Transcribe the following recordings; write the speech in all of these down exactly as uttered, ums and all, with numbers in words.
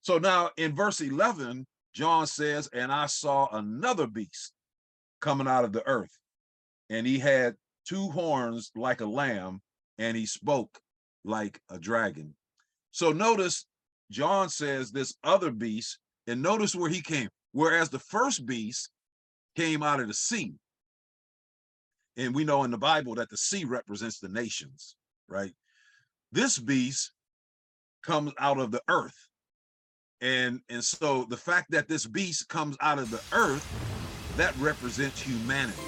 So now in verse eleven, John says, and I saw another beast coming out of the earth, and he had two horns like a lamb, and he spoke like a dragon. So notice John says this other beast, and notice where he came. Whereas the first beast came out of the sea, and we know in the Bible that the sea represents the nations, right? This beast comes out of the earth. And, and so the fact that this beast comes out of the earth, that represents humanity.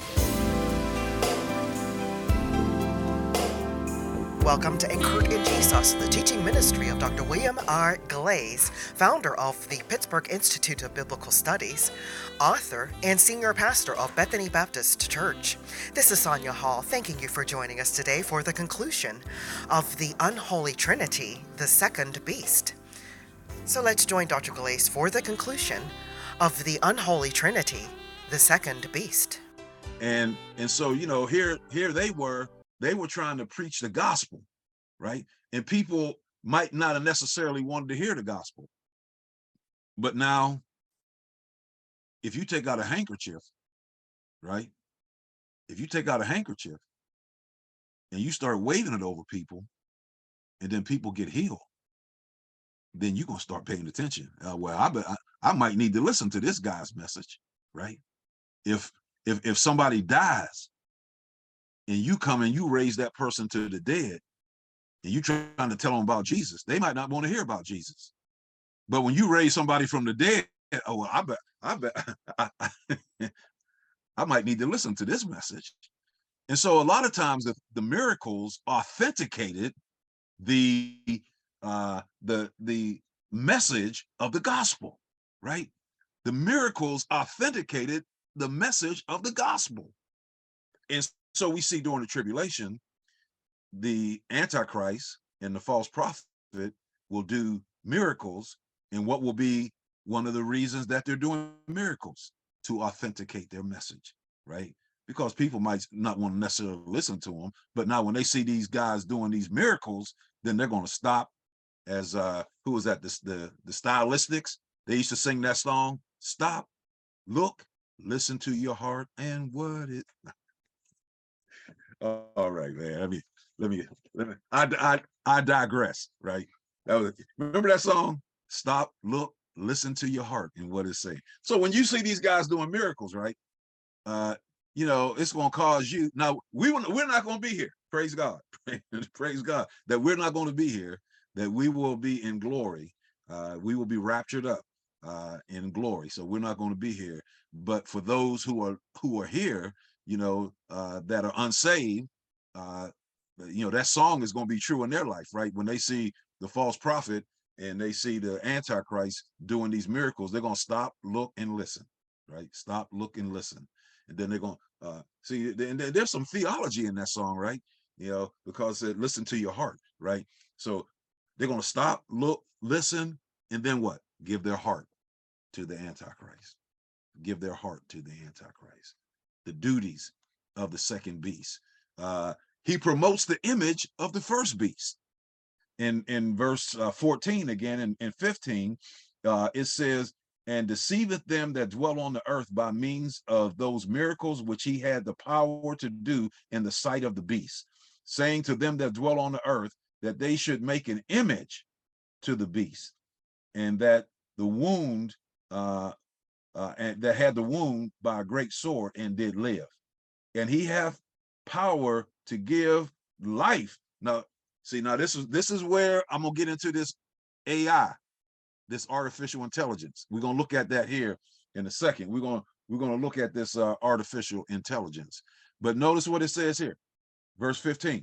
Welcome to Anchored in Jesus, the teaching ministry of Doctor William R. Glaze, founder of the Pittsburgh Institute of Biblical Studies, author, and senior pastor of Bethany Baptist Church. This is Sonia Hall, thanking you for joining us today for the conclusion of the Unholy Trinity, the Second Beast. So let's join Doctor Glaze for the conclusion of the Unholy Trinity, the Second Beast. And and so, you know, here here they were, they were trying to preach the gospel, right? And people might not have necessarily wanted to hear the gospel. But now, if you take out a handkerchief, right? If you take out a handkerchief and you start waving it over people, and then people get healed, then you're gonna start paying attention. Uh, well, I, bet I I might need to listen to this guy's message, right? If if if somebody dies and you come and you raise that person to the dead, and you trying to tell them about Jesus, they might not want to hear about Jesus. But when you raise somebody from the dead, oh, well, I bet, I bet, I, I, I might need to listen to this message. And so a lot of times the, the miracles authenticated the uh, the the message of the gospel, right? The miracles authenticated the message of the gospel. And so we see during the tribulation, the Antichrist and the false prophet will do miracles. And what will be one of the reasons that they're doing miracles? To authenticate their message, right? Because people might not want to necessarily listen to them, but now when they see these guys doing these miracles, then they're going to stop. As uh who was that? This the the Stylistics, they used to sing that song, stop, look, listen to your heart and what it. All right, man. Let me let me let me. I I I digress. Right. That was, remember that song? Stop, look, listen to your heart and what it say. So when you see these guys doing miracles, right? Uh, you know, it's going to cause you. Now we we're not going to be here. Praise God. Praise God that we're not going to be here. That we will be in glory. Uh, we will be raptured up uh, in glory. So we're not going to be here. But for those who are who are here, you know, uh, that are unsaved, uh, you know, that song is going to be true in their life, right? When they see the false prophet and they see the Antichrist doing these miracles, they're going to stop, look, and listen, right? Stop, look, and listen. And then they're going to uh, see, and there's some theology in that song, right? You know, because it listen to your heart, right? So they're going to stop, look, listen, and then what? Give their heart to the Antichrist. Give their heart to the Antichrist. The duties of the second beast. Uh, he promotes the image of the first beast. In in verse uh, fourteen again, and, and fifteen, uh, it says, and deceiveth them that dwell on the earth by means of those miracles which he had the power to do in the sight of the beast, saying to them that dwell on the earth that they should make an image to the beast, and that the wound uh, uh, and that had the wound by a great sword and did live. And he hath power to give life. Now, see, now this is this is where I'm gonna get into this A I, this artificial intelligence. We're gonna look at that here in a second. We're gonna we're gonna look at this uh, artificial intelligence. But notice what it says here, verse fifteen.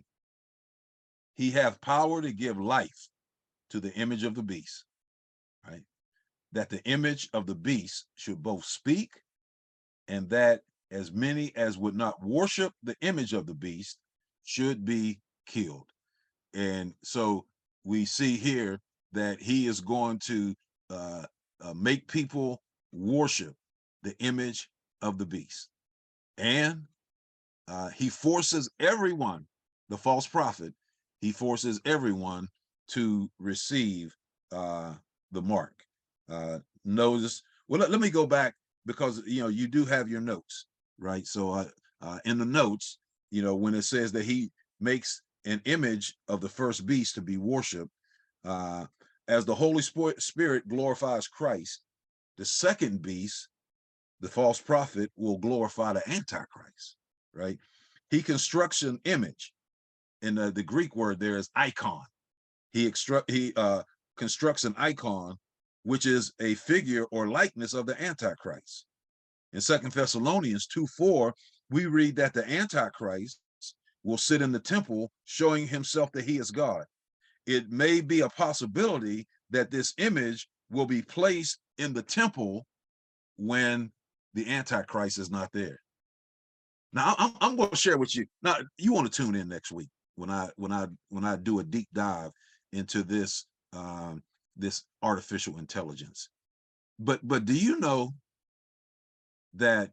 He hath power to give life to the image of the beast, right? That the image of the beast should both speak, and that as many as would not worship the image of the beast should be killed. And so we see here that he is going to uh, uh, make people worship the image of the beast. And uh, he forces everyone, the false prophet, he forces everyone to receive uh, the mark. Uh, notice, well, let, let me go back because, you know, you do have your notes, right? So uh, uh, in the notes, you know, when it says that he makes an image of the first beast to be worshiped, uh, as the Holy Spirit glorifies Christ, the second beast, the false prophet, will glorify the Antichrist, right? He constructs an image. In the, the Greek word there is icon. He extru- he uh, constructs an icon, which is a figure or likeness of the Antichrist. In Second Thessalonians two four, we read that the Antichrist will sit in the temple, showing himself that he is God. It may be a possibility that this image will be placed in the temple when the Antichrist is not there. Now, I'm, I'm going to share with you. Now, you want to tune in next week when I when I when I do a deep dive into this um, this artificial intelligence. But but do you know that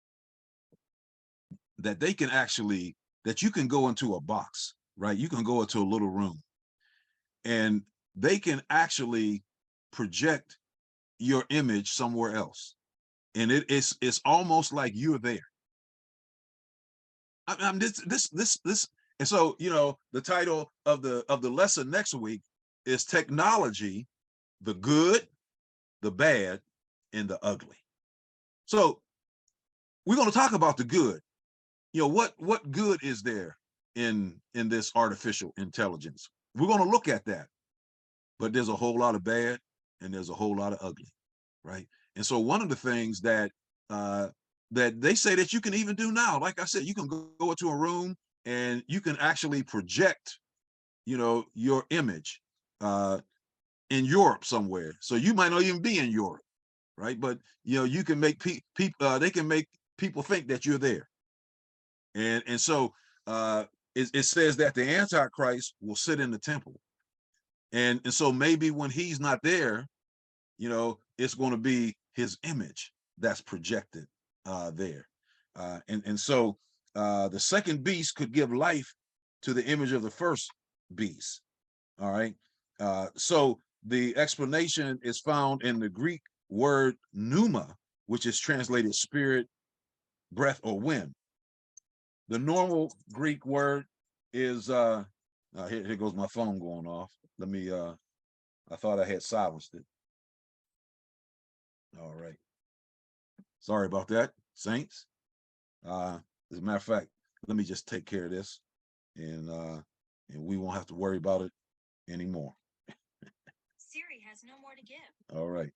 that they can actually that you can go into a box, right? You can go into a little room, and they can actually project your image somewhere else, and it, it's it's almost like you're there. I, I'm this this this this, and so you know the title of the of the lesson next week is technology, the good, the bad, and the ugly. So we're going to talk about the good. You know, what what good is there in in this artificial intelligence? We're going to look at that, but there's a whole lot of bad and there's a whole lot of ugly, right? And so one of the things that uh, that they say that you can even do now, like I said, you can go, go into a room and you can actually project, you know, your image uh, in Europe somewhere. So you might not even be in Europe, right? But you know, you can make people, pe- uh, they can make people think that you're there. And and so uh, it, it says that the Antichrist will sit in the temple, and and so maybe when he's not there, you know, it's going to be his image that's projected uh, there, uh, and and so uh, the second beast could give life to the image of the first beast. All right, uh, so the explanation is found in the Greek word pneuma, which is translated spirit, breath, or wind. The normal Greek word is uh, uh here, here goes my phone going off. Let me uh I thought I had silenced it. All right. Sorry about that, Saints. Uh as a matter of fact, let me just take care of this and uh and we won't have to worry about it anymore. Siri has no more to give. All right.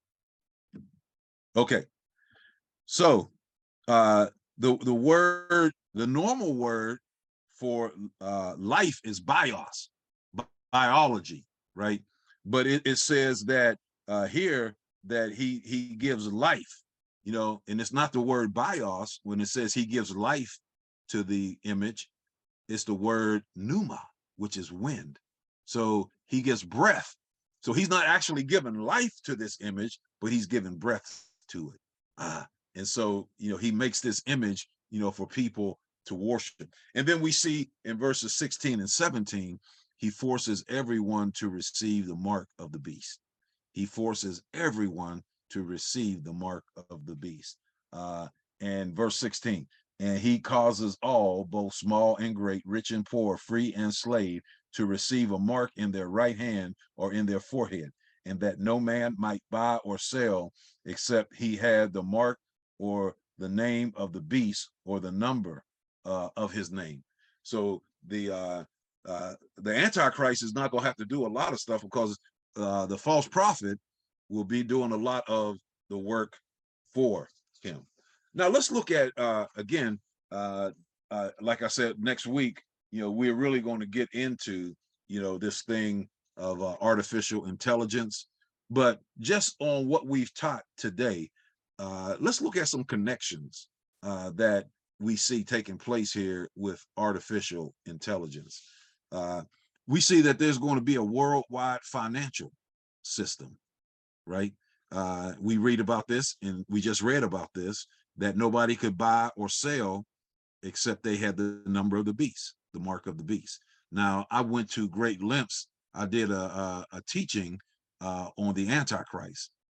Okay. So uh the the word, the normal word for uh life is bios, biology, right? But it, it says that uh here that he he gives life, you know, and it's not the word bios. When it says he gives life to the image, it's the word pneuma, which is wind. So he gives breath. So he's not actually giving life to this image, but he's giving breath to it. Uh, and so, you know, he makes this image, you know, for people to worship. And then we see in verses sixteen and seventeen, he forces everyone to receive the mark of the beast. He forces everyone to receive the mark of the beast. Uh, and verse sixteen, and he causes all, both small and great, rich and poor, free and slave, to receive a mark in their right hand or in their forehead, and that no man might buy or sell except he had the mark or the name of the beast or the number uh, of his name. So the uh, uh, the Antichrist is not going to have to do a lot of stuff because uh, the false prophet will be doing a lot of the work for him. Now let's look at uh, again, uh, uh, like I said, next week, you know, we're really going to get into, you know, this thing of uh, artificial intelligence. But just on what we've taught today, uh, let's look at some connections uh, that we see taking place here with artificial intelligence. Uh, we see that there's going to be a worldwide financial system, right? Uh, we read about this, and we just read about this, that nobody could buy or sell except they had the number of the beast, the mark of the beast. Now, I went to great lengths. I did a, a, a teaching uh, on the Antichrist.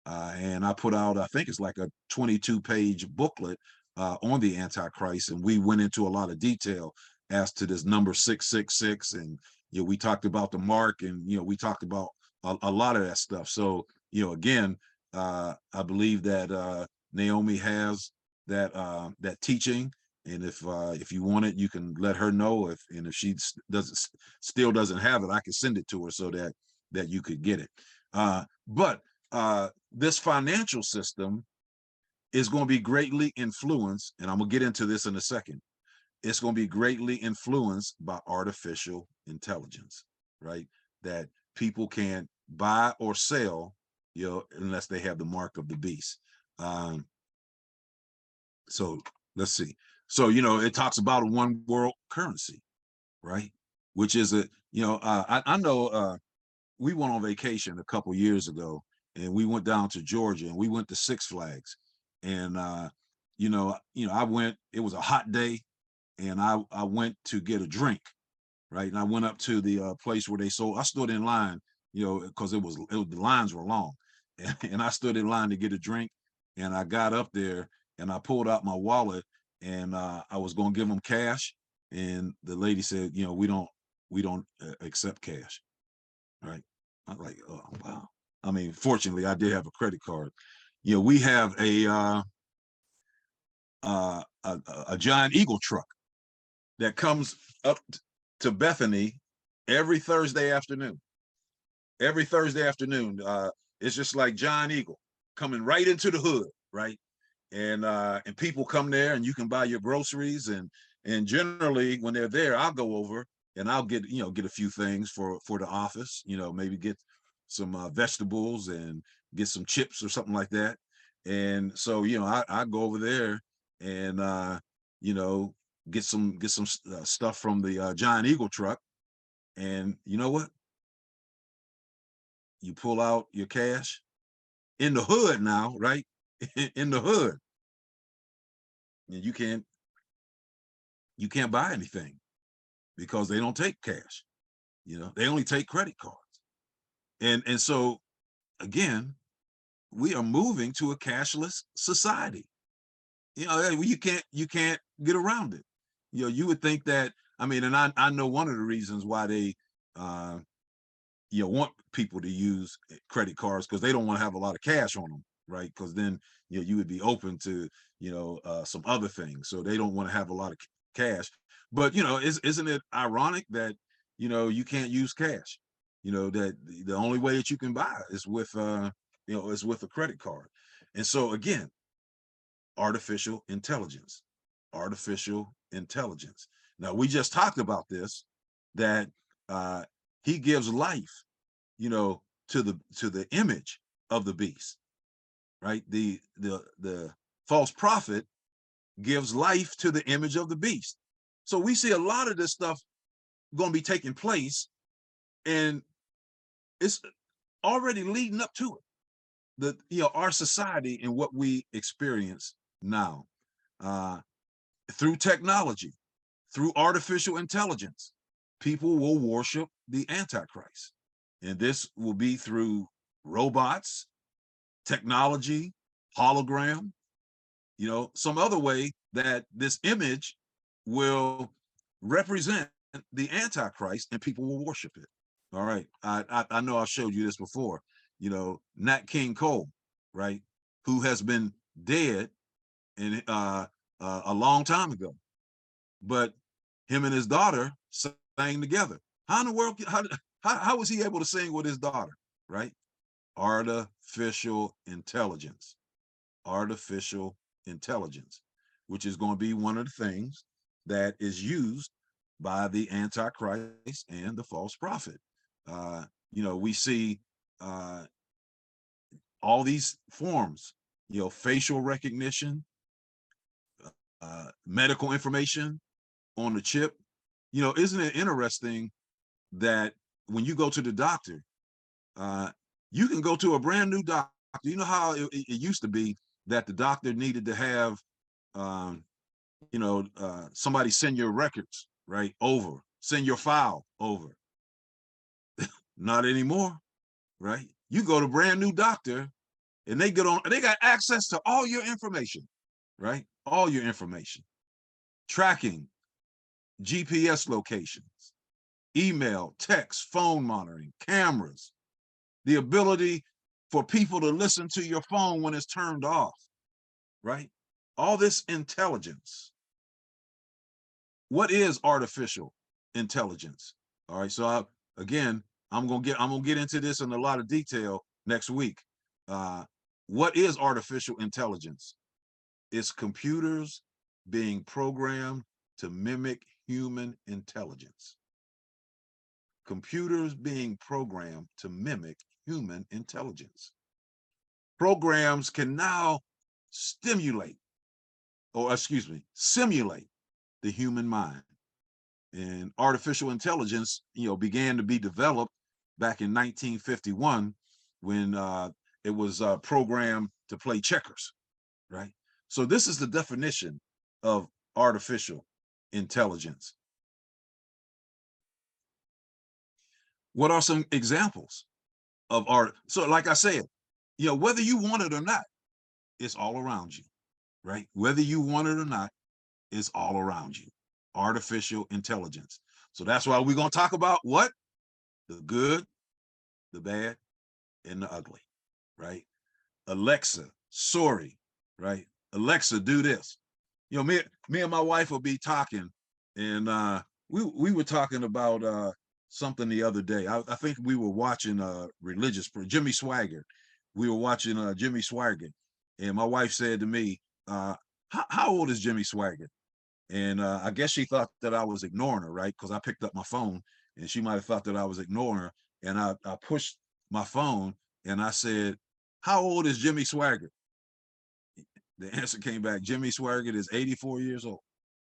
Uh, and I put out, I think it's like a twenty-two page booklet uh, on the Antichrist. And we went into a lot of detail as to this number six six six. And, you know, we talked about the mark, and, you know, we talked about a, a lot of that stuff. So, you know, again, uh, I believe that uh, Naomi has that uh, that teaching. And if uh, if you want it, you can let her know. If and if she doesn't still doesn't have it, I can send it to her so that that you could get it. Uh, but uh, this financial system is going to be greatly influenced, and I'm gonna get into this in a second. It's going to be greatly influenced by artificial intelligence, right? That people can't buy or sell, you know, unless they have the mark of the beast. Um, so let's see. So, you know, it talks about a one world currency, right? Which is a, you know, uh, I, I know uh, we went on vacation a couple years ago, and we went down to Georgia, and we went to Six Flags. And, uh, you know, you know, I went, it was a hot day, and I, I went to get a drink, right? And I went up to the uh, place where they sold, I stood in line, you know, because it was, it was, the lines were long. And, and I stood in line to get a drink, and I got up there and I pulled out my wallet, and uh, I was going to give them cash. And the lady said, you know, we don't, we don't uh, accept cash, right? I'm like, oh, wow. I mean, fortunately, I did have a credit card. You know, we have a, uh, uh, a, a giant Eagle truck that comes up to Bethany every Thursday afternoon. Every Thursday afternoon, uh, it's just like Giant Eagle coming right into the hood, right? And uh, and people come there, and you can buy your groceries, and and generally when they're there, I'll go over and I'll get, you know, get a few things for for the office, you know, maybe get some uh, vegetables and get some chips or something like that. And so, you know, I, I go over there and uh, you know, get some get some uh, stuff from the uh, Giant Eagle truck. And you know what? You pull out your cash in the hood now, right? In the hood, and you can't you can't buy anything because they don't take cash. You know, they only take credit cards. And and so again, we are moving to a cashless society. You know, you can't you can't get around it. You know, you would think that, I mean, and I, I know one of the reasons why they uh you know want people to use credit cards, because they don't want to have a lot of cash on them, right? Because then, you know, you would be open to, you know, uh, some other things. So they don't want to have a lot of cash. But, you know, is, isn't it ironic that, you know, you can't use cash? You know, that the only way that you can buy is with, uh, you know, is with a credit card. And so again, artificial intelligence, artificial intelligence. Now, we just talked about this, that uh, he gives life, you know, to the to the image of the beast, right? The the the false prophet gives life to the image of the beast. So we see a lot of this stuff going to be taking place, and it's already leading up to it. The, you know, our society and what we experience now uh, through technology, through artificial intelligence, people will worship the Antichrist. And this will be through robots, technology, hologram, you know, some other way that this image will represent the Antichrist and people will worship it. All right. I, I, I know I showed you this before, you know, Nat King Cole, right? Who has been dead in uh, uh, a long time ago. But him and his daughter sang together. How in the world, how, how, how was he able to sing with his daughter, right? Artificial intelligence, artificial intelligence, which is going to be one of the things that is used by the Antichrist and the false prophet. Uh, you know, we see uh, all these forms, you know, facial recognition, uh, medical information on the chip. You know, isn't it interesting that when you go to the doctor, uh, you can go to a brand new doctor. You know how it, it used to be that the doctor needed to have, um, you know, uh, somebody send your records, right, over, send your file over. Not anymore, right? You go to a brand new doctor and they get on, they got access to all your information, right? All your information, tracking, G P S locations, email, text, phone monitoring, cameras, the ability for people to listen to your phone when it's turned off, right? All this intelligence. What is artificial intelligence? All right, so I, again, I'm gonna get I'm gonna get into this in a lot of detail next week. Uh, what is artificial intelligence? It's computers being programmed to mimic human intelligence. Computers being programmed to mimic human intelligence. Programs can now stimulate, or excuse me, simulate the human mind. And artificial intelligence, you know, began to be developed back in nineteen fifty-one when uh, it was uh, programmed to play checkers, right? So this is the definition of artificial intelligence. What are some examples of art? So like I said, you know, whether you want it or not, it's all around you, right? Whether you want it or not, it's all around you. Artificial intelligence. So that's why we're going to talk about what? The good, the bad, and the ugly, right? Alexa, sorry, right? Alexa, do this. You know, me, me and my wife will be talking, and uh, we we were talking about uh, something the other day. I, I think we were watching uh, religious, Jimmy Swaggart. We were watching uh, Jimmy Swaggart, and my wife said to me, uh, how, how old is Jimmy Swaggart? And uh, I guess she thought that I was ignoring her, right? Because I picked up my phone, and she might have thought that I was ignoring her. And I, I pushed my phone, and I said, how old is Jimmy Swaggart? The answer came back, Jimmy Swaggart is eighty-four years old.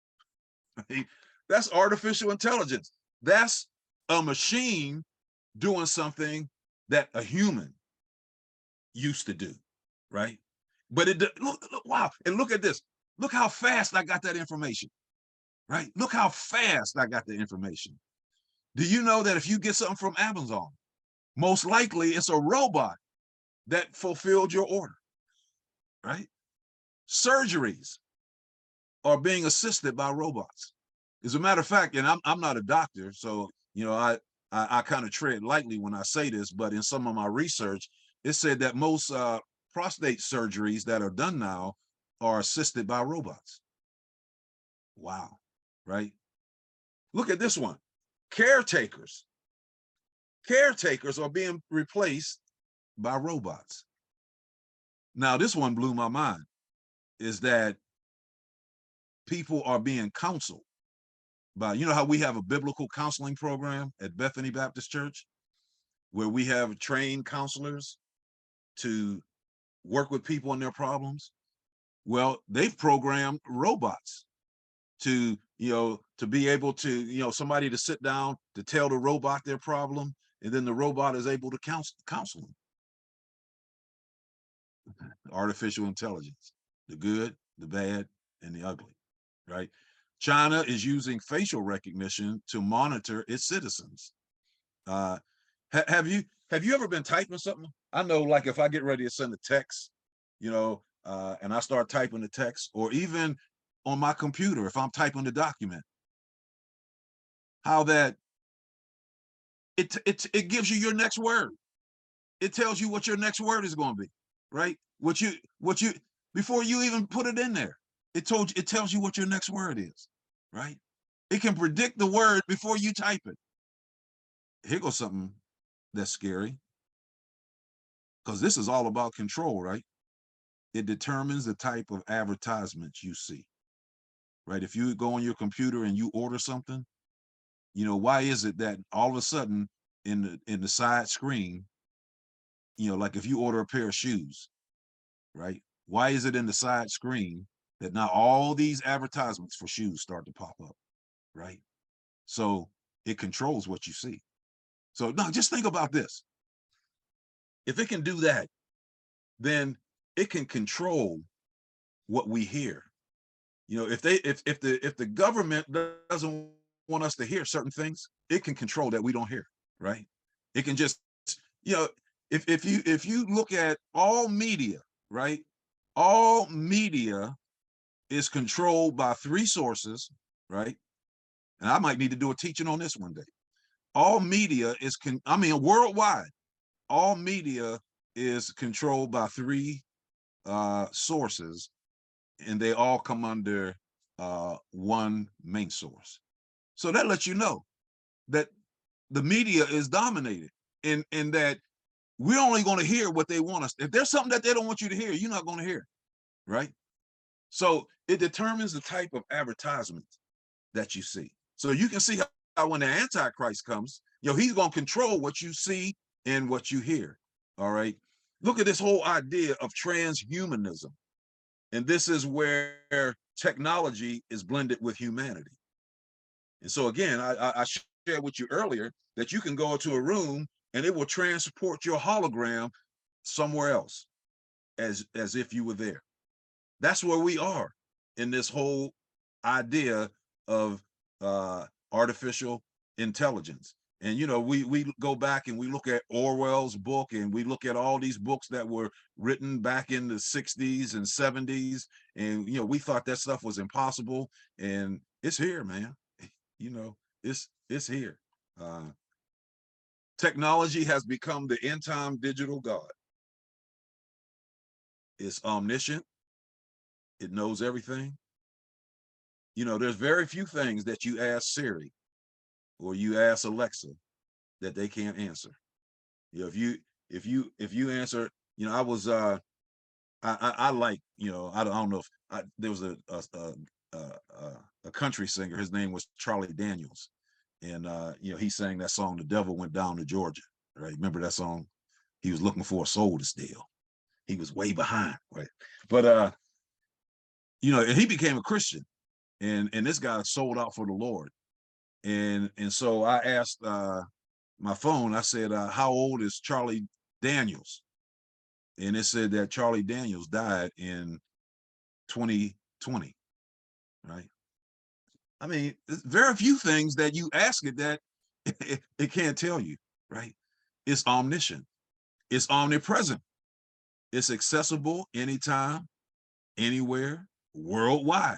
That's artificial intelligence. That's a machine doing something that a human used to do, right? But it, look, look, wow, and look at this. Look how fast I got that information, right? Look how fast I got the information. Do you know that if you get something from Amazon, most likely it's a robot that fulfilled your order, right? Surgeries are being assisted by robots. As a matter of fact, and I'm, I'm not a doctor, so, you know, I, I, I kind of tread lightly when I say this, but in some of my research, it said that most uh, prostate surgeries that are done now are assisted by robots. Wow, right? Look at this one. Caretakers. Caretakers are being replaced by robots. Now, this one blew my mind, is that people are being counseled by, you know how we have a biblical counseling program at Bethany Baptist Church, where we have trained counselors to work with people and their problems? Well, they've programmed robots to, you know, to be able to, you know, somebody to sit down to tell the robot their problem, and then the robot is able to counsel, counsel them. Artificial intelligence, the good, the bad, and the ugly, right? China is using facial recognition to monitor its citizens. Uh, ha have you have you ever been typing something? I know, like if I get ready to send a text, you know, uh, and I start typing the text, or even on my computer, if I'm typing the document, how that it, it, it gives you your next word. It tells you what your next word is going to be, right? What you, what you, before you even put it in there, it told you, it tells you what your next word is, right? It can predict the word before you type it. Here goes something that's scary, because this is all about control, right? It determines the type of advertisements you see, right? If you go on your computer and you order something, you know, why is it that all of a sudden in the in the side screen, you know, like if you order a pair of shoes, right? Why is it in the side screen that now all these advertisements for shoes start to pop up, right? So it controls what you see. So no, just think about this. If it can do that, then it can control what we hear. You know, if they if if the if the government doesn't want us to hear certain things, it can control that we don't hear, right? It can just, you know, if if you if you look at all media, right? All media is controlled by three sources, right? And I might need to do a teaching on this one day. All media is con I mean worldwide, all media is controlled by three uh sources, and they all come under uh one main source. So that lets you know that the media is dominated, and and that we're only going to hear what they want us. If there's something that they don't want you to hear, you're not going to hear, right? So it determines the type of advertisement that you see. So you can see how, how when the Antichrist comes, you know, he's going to control what you see and what you hear. All right. Look at this whole idea of transhumanism. And this is where technology is blended with humanity. And so again, I, I, I shared with you earlier that you can go into a room and it will transport your hologram somewhere else as, as if you were there. That's where we are in this whole idea of uh, artificial intelligence. And, you know, we, we go back and we look at Orwell's book, and we look at all these books that were written back in the sixties and seventies. And, you know, we thought that stuff was impossible, and it's here, man. You know, it's, it's here. Uh, technology has become the end time digital God. It's omniscient. It knows everything. You know, there's very few things that you ask Siri or you ask Alexa that they can't answer. You know, if you if you if you answer, you know, I was uh I I, I like, you know, I don't, I don't know if I, there was a a, a a a country singer. His name was Charlie Daniels, and uh, you know, he sang that song, "The Devil Went Down to Georgia." Right? Remember that song? He was looking for a soul to steal. He was way behind, right? But uh, you know, and he became a Christian, and and this guy sold out for the Lord. And and so I asked uh, my phone, I said, uh, how old is Charlie Daniels? And it said that Charlie Daniels died in twenty twenty, right? I mean, there's very few things that you ask it that it, it can't tell you, right? It's omniscient. It's omnipresent. It's accessible anytime, anywhere, worldwide.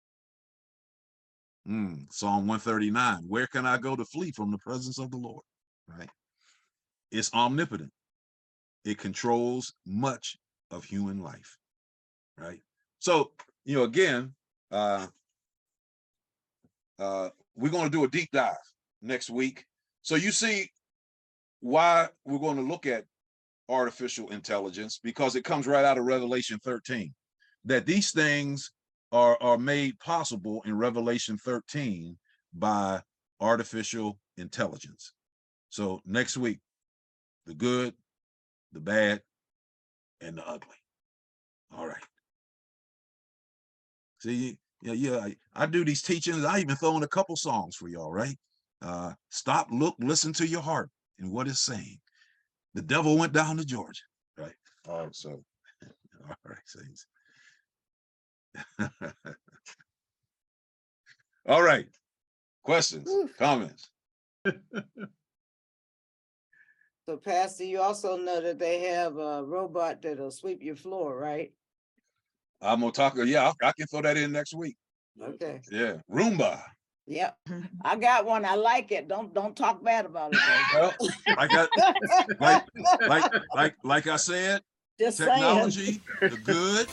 Mm, Psalm one thirty-nine, where can I go to flee from the presence of the Lord, right? It's omnipotent. It controls much of human life, right? So, you know, again, uh, uh, we're going to do a deep dive next week. So you see why we're going to look at artificial intelligence, because it comes right out of Revelation thirteen, that these things are, are made possible in Revelation thirteen by artificial intelligence. So next week, the good, the bad, and the ugly. All right. See, yeah, yeah, I, I do these teachings. I even throw in a couple songs for y'all, right? Uh, stop, look, listen to your heart and what it's saying. The devil went down to Georgia, right? All right, so, all right, saints. All right. Questions, Oof. Comments? So, Pastor, you also know that they have a robot that'll sweep your floor, right? I'm gonna talk. Yeah, I, I can throw that in next week. Okay. Yeah, Roomba. Yep, I got one. I like it. Don't don't talk bad about it. Well, like I like like like like I said, just technology, saying. The good.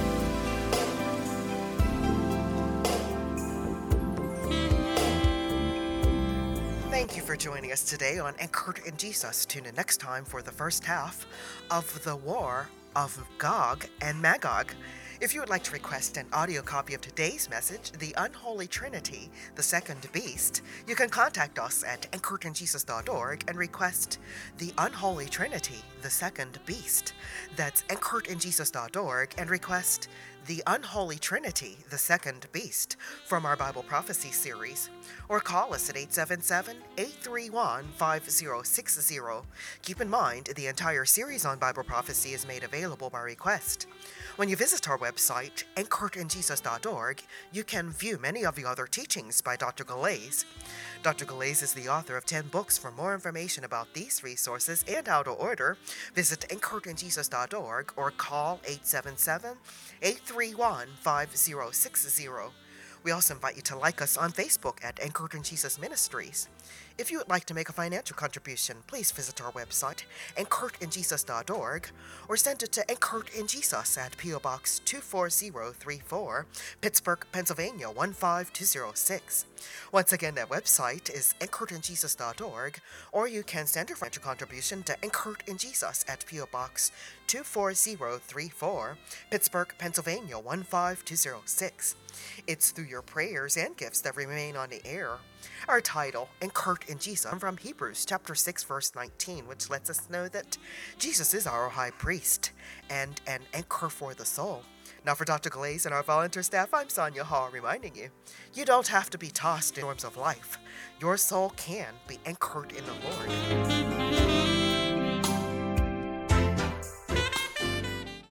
Thank you for joining us today on Anchored in Jesus. Tune in next time for the first half of the War of Gog and Magog. If you would like to request an audio copy of today's message, The Unholy Trinity, the Second Beast, you can contact us at anchored in jesus dot org and request The Unholy Trinity, the Second Beast. That's anchored in jesus dot org and request The Unholy Trinity, the Second Beast from our Bible Prophecy series, or call us at eight seven seven, eight three one, five zero six zero. Keep in mind, the entire series on Bible prophecy is made available available by request. When you visit our website, anchored in jesus dot org, you can view many of the other teachings by Doctor Galais. Doctor Galais is the author of ten books. For more information about these resources and how to order, visit anchored in jesus dot org or call eight seven seven, eight three one, five zero six zero. We also invite you to like us on Facebook at Anchored in Jesus Ministries. If you would like to make a financial contribution, please visit our website, anchored in jesus dot org, or send it to Anchored in Jesus at P O Box two four zero three four, Pittsburgh, Pennsylvania one five two zero six. Once again, that website is anchored in jesus dot org, or you can send your financial contribution to Anchored in Jesus at P O Box two four zero three four, Pittsburgh, Pennsylvania one five two zero six. It's through your prayers and gifts that remain on the air. Our title, Anchored in Jesus, from Hebrews chapter six, verse nineteen, which lets us know that Jesus is our high priest and an anchor for the soul. Now for Doctor Galais and our volunteer staff, I'm Sonia Hall, reminding you, you don't have to be tossed in storms of life. Your soul can be anchored in the Lord.